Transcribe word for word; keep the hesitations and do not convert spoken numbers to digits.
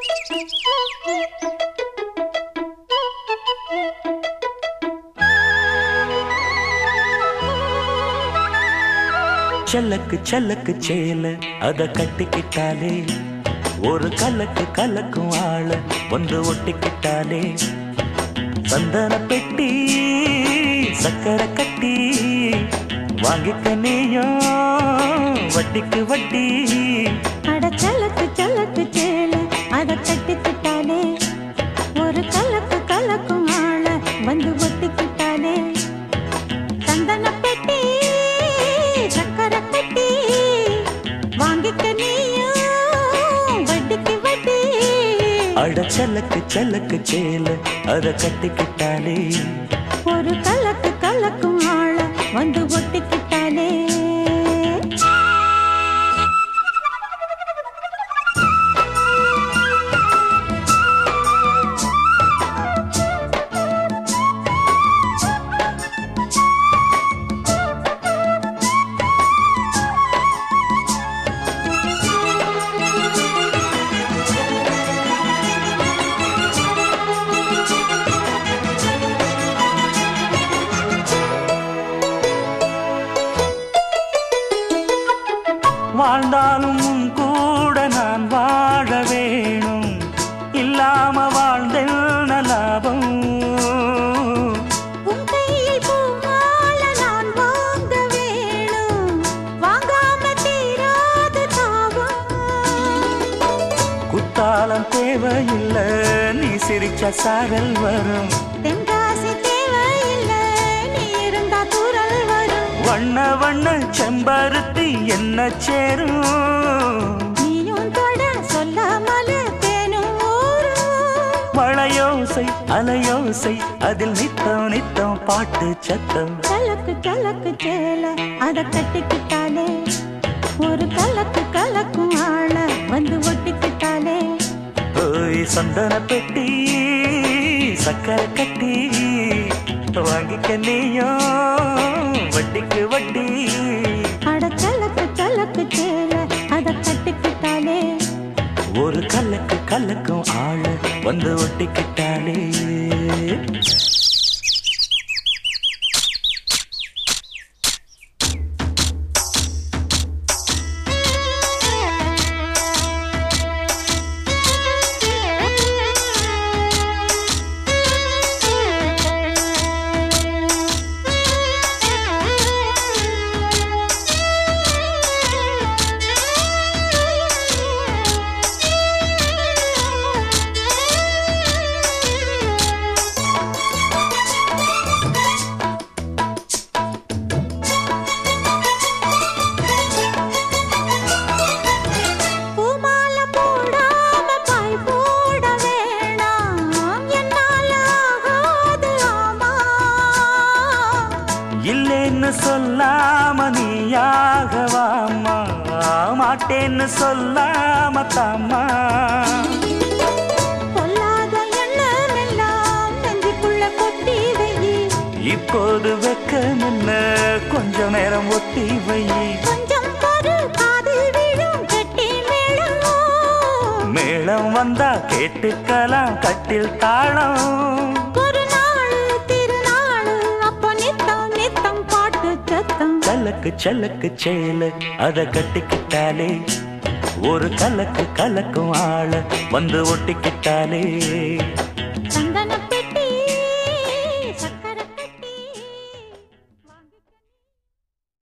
சல்லக்கு சல்லக்கு சேல அத கட்டிக்கிட்டாலே ஒரு கலக்கு கலக்கும் ஆள வந்து ஒட்டிக்கிட்டாலே சந்தன பெட்டி சக்கரை கட்டி வாங்கிக்க நீயும் வட்டிக்கு வட்டி. அட சல்லக்கு சல்லக்கு சேல அத கட்டிக்கிட்டாலே ஒரு கலக்கு கலக்கும் ஆள வந்து ஒட்டிக்கிட்டாலே சந்தன பெட்டி சக்கரை கட்டி வாங்கிக்க நீயும் வட்டிக்கு வட்டி. அட சல்லக்கு சல்லக்கு சேல அத கட்டிக்கிட்டாலே ஒரு கலக்கு கலக்கும் ஆள வந்து ஒட்டிக்கிட்டாலே. வாழ்ந்தாலும் உன் கூட நான் வாழ வேணும், இல்லாம வாழ்ந்தென்ன லாபம். உன் கையில் பூமால நான் வாங்க வேணும், வாங்காம தீராத தாபம். குத்தாலம் தேவையில்லை, நீ சிரிச்ச சாரல் வரும். தென்காசி தேவையில்லை, நீ இருந்தா தூரல் வரும். வண்ண வண்ண செம்பருத்தி என்ன சேரும், நீயும் தொட சொல்லாமல தேனும் ஊரும். மழையோசை அலையோசை அதில் நித்தம் நித்தம் பாட்டு சத்தம். கலக்கு கலக்கு சேல அத கட்டிக்கிட்டாலே ஒரு கலக்கு கலக்கும் ஆள வந்து ஒட்டிக்கிட்டாலே. ஓய் சந்தன பெட்டி சக்கரை கட்டி வாங்கிக்க நீயும் வட்டிக்கு வட்டி. அட கலக்கு கலக்கு சேல அத கட்டிக்கிட்டாலே ஒரு கலக்கு கலக்கும் ஆள வந்து ஒட்டிக்கிட்டாலே. இல்லேன்னு சொல்லாம நீயாகவாமா, மாட்டேன்னு சொல்லாம தாமா. பொல்லாத எண்ணம் எல்லாம் நெஞ்சுக்குள்ள கொட்டி வை. இப்போது வெக்கம் என்ன கொஞ்சம் நேரம் ஒத்தி வை. கொஞ்சம் பொறு காதில் விழும் கெட்டி மேளம். மேளம் வந்தா கேட்டுக்கலாம் கட்டில் தாளம். சல்லக்கு சல்லக்கு சேல அத கட்டிக்கிட்டாலே ஒரு கலக்கு கலக்கும் ஆள வந்து ஒட்டிக்கிட்டாலே.